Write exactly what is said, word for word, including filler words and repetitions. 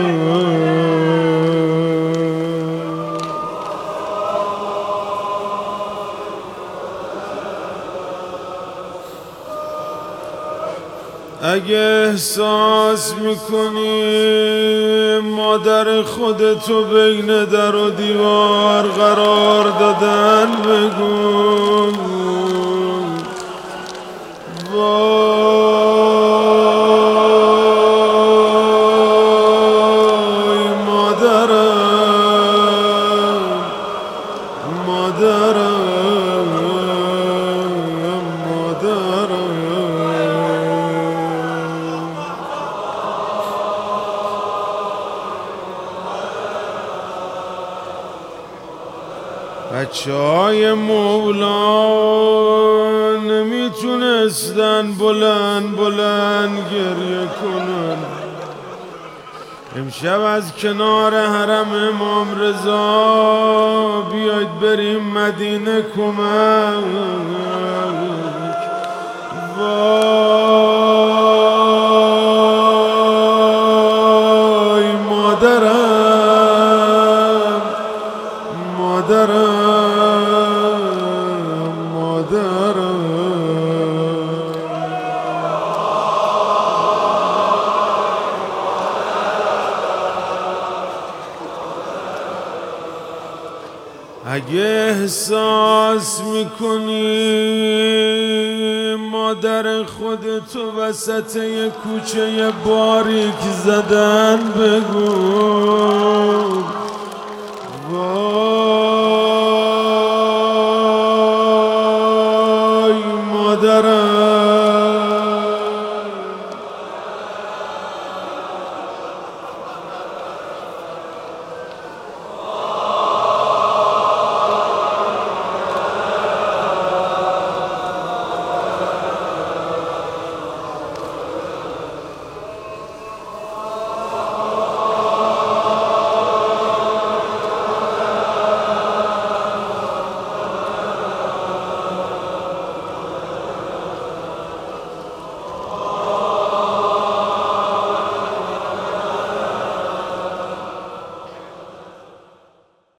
اگه احساس میکنی مادر خودتو بین در و دیوار قرار دادن بگو وای مادرم مادرم مادرم بچه های مولا نمیتونستن بلند بلند گریه کنن. امشب از کنار حرم امام رضا بیاید بریم مدینه کمک. وای مادرم مادرم اگه احساس میکنی مادر خودتو وسط یه کوچه باریک زدن بگو